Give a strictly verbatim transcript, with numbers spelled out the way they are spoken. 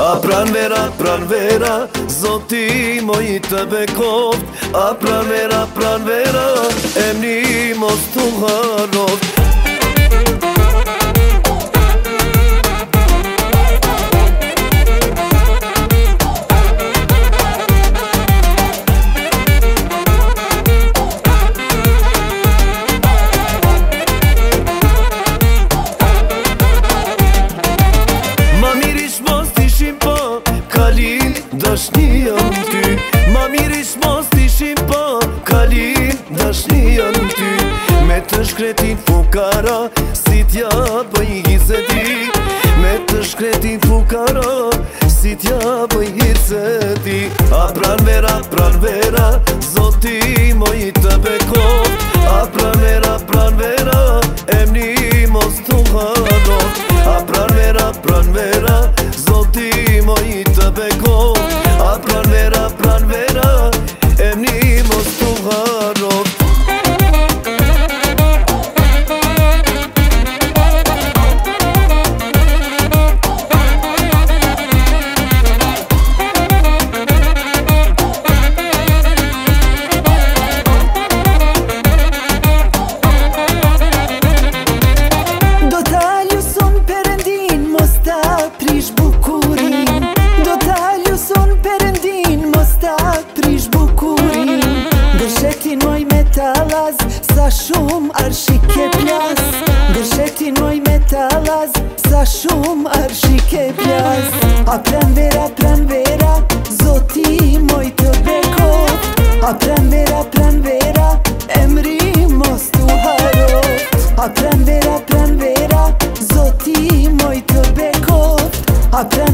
A pranvera, pranvera, Zoti moj të bekoft. A pranvera, pranvera, emri mos t'u haroft. Dashnia në ty, ma mirish mos t'ishim pa kalin dashnia në ty. Me të shkretin fukara, si t'ja bëj hizeti. Me të shkretin fukara, si t'ja bëj hizeti. A pranvera, pranvera, Zoti moj të bekoft. A pranvera, pranvera, emri mos t'u haroft. A pranvera, pranvera, Zoti moj të bekoft. A pranvera, pranvera, emri mos t'u haroft. Do t'a lusun Perëndin, mos t'a prish bukurin. Do t'a lusun Perëndin, mos t'a prish bukurin. Gërshetin moj me talaz, sa shumë arshi ke plas. Gërshetin moj me talaz, sa shumë arshi ke plas. A pranvera, pranvera, Zoti moj të bekoft. A pranvera, pranvera, emri mos t'u haroft. A pranvera, pranvera, Zoti moj të bekoft. A pranvera